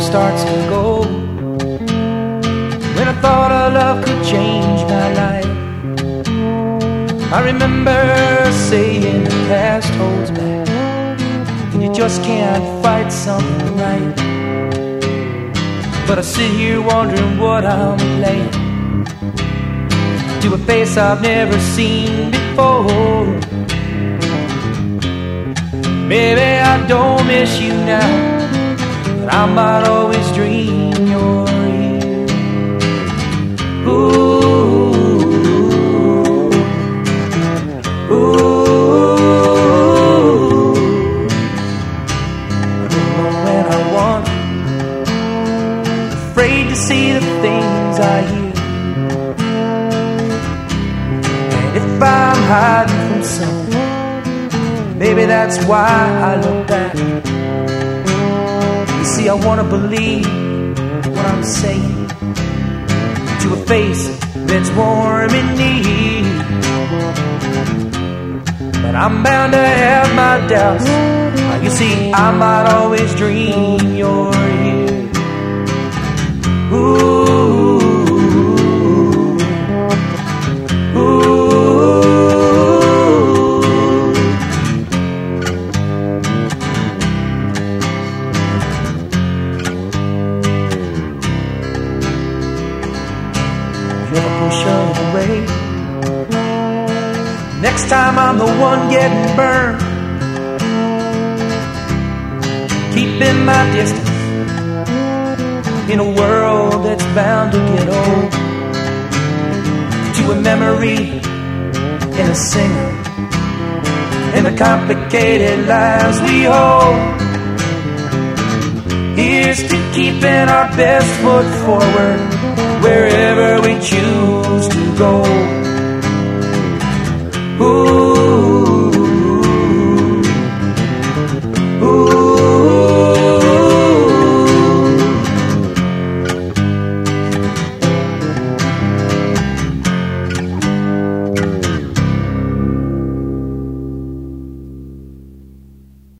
starts to go. When I thought our love could change my life, I remember saying the past holds back, and you just can't fight something right. But I sit here wondering what I'm playing to a face I've never seen before. Maybe I don't miss you now, but I might always dream you're here. Ooh, ooh, I don't know when I want, afraid to see the things I hear. And if I'm hiding from someone, maybe that's why I look back. You see, I wanna believe what I'm saying to a face that's warm in need, but I'm bound to have my doubts. You see, I might always dream you're here. Ooh. Next time I'm the one getting burned, keeping my distance in a world that's bound to get old. To a memory and a singer and the complicated lives we hold. Here's to keeping our best foot forward wherever we choose to go. Ooh.